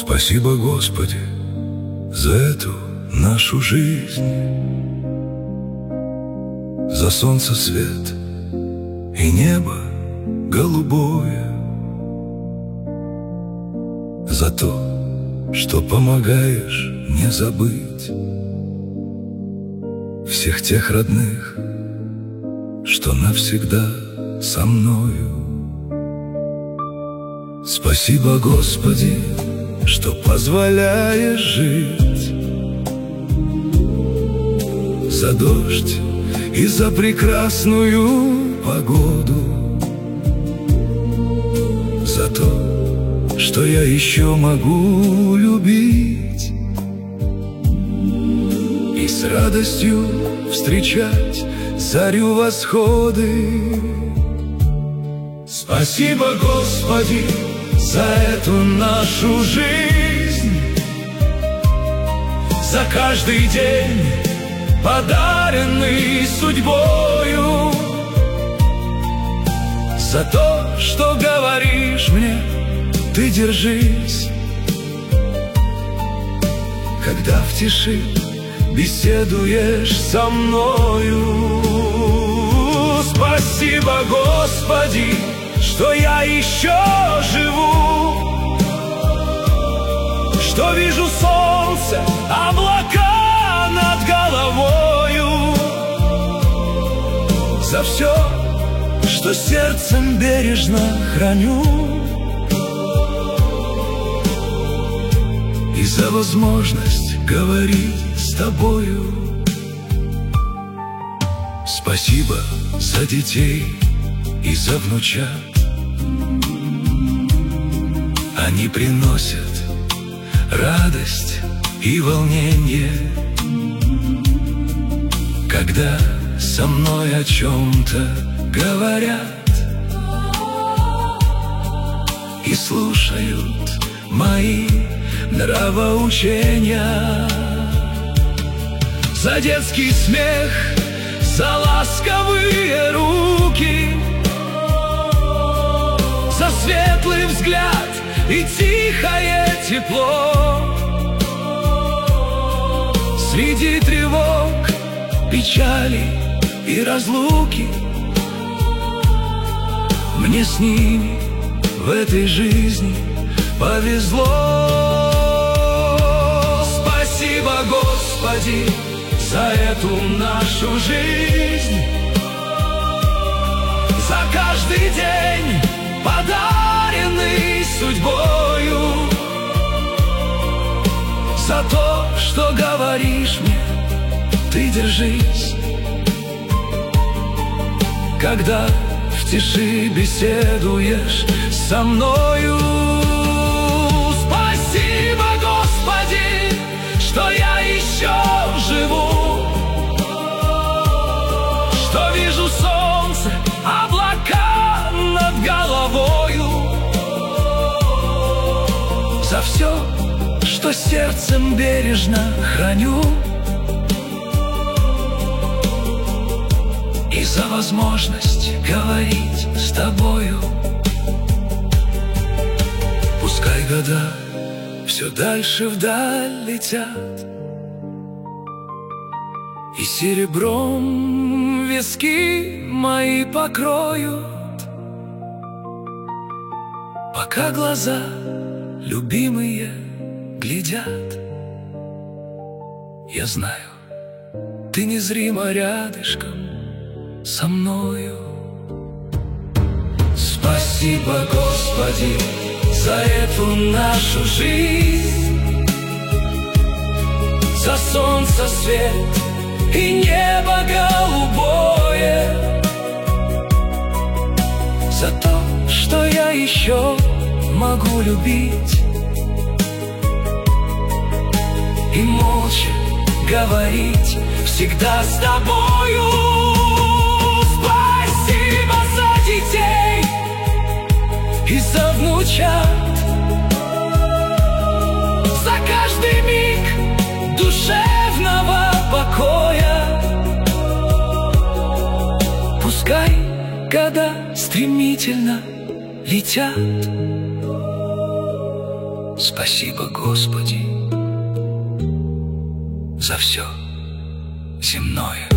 Спасибо, Господи, за эту нашу жизнь, за солнце свет и небо голубое, за то, что помогаешь не забыть всех тех родных, что навсегда со мною. Спасибо, Господи, что позволяешь жить, за дождь и за прекрасную погоду, за то, что я еще могу любить и с радостью встречать зарю восходы. Спасибо, Господи, за эту нашу жизнь, за каждый день, подаренный судьбою, за то, что говоришь мне: ты держись, когда в тиши беседуешь со мною. Спасибо, Господи, что я еще живу, что вижу солнце, облака над головою, за все, что сердцем бережно храню, и за возможность говорить с тобою. Спасибо за детей и за внучат, они приносят радость и волнение, когда со мной о чем-то говорят и слушают мои нравоучения. За детский смех, за ласковые руки, за светлый взгляд и тихое тепло. Среди тревог, печали и разлуки мне с ними в этой жизни повезло. Спасибо, Господи, за эту нашу жизнь, за каждый день, подаренный судьбою, за то, что говоришь мне: ты держись, когда в тиши беседуешь со мною. Спасибо, Господи, что я еще живу, что вижу солнце, облака над головою, за все, что сердцем бережно храню, и за возможность говорить с тобою. Пускай года все дальше вдаль летят, и серебром виски мои покроют, пока глаза любимые глядят. Я знаю, ты незримо рядышком со мною. Спасибо, Господи, за эту нашу жизнь, за солнце свет и небо голубое, за то, что я еще могу любить и молча говорить всегда с тобою. Спасибо за детей и за внучат, за каждый миг душевного покоя. Пускай года стремительно летят, Спасибо, Господи, за все земное.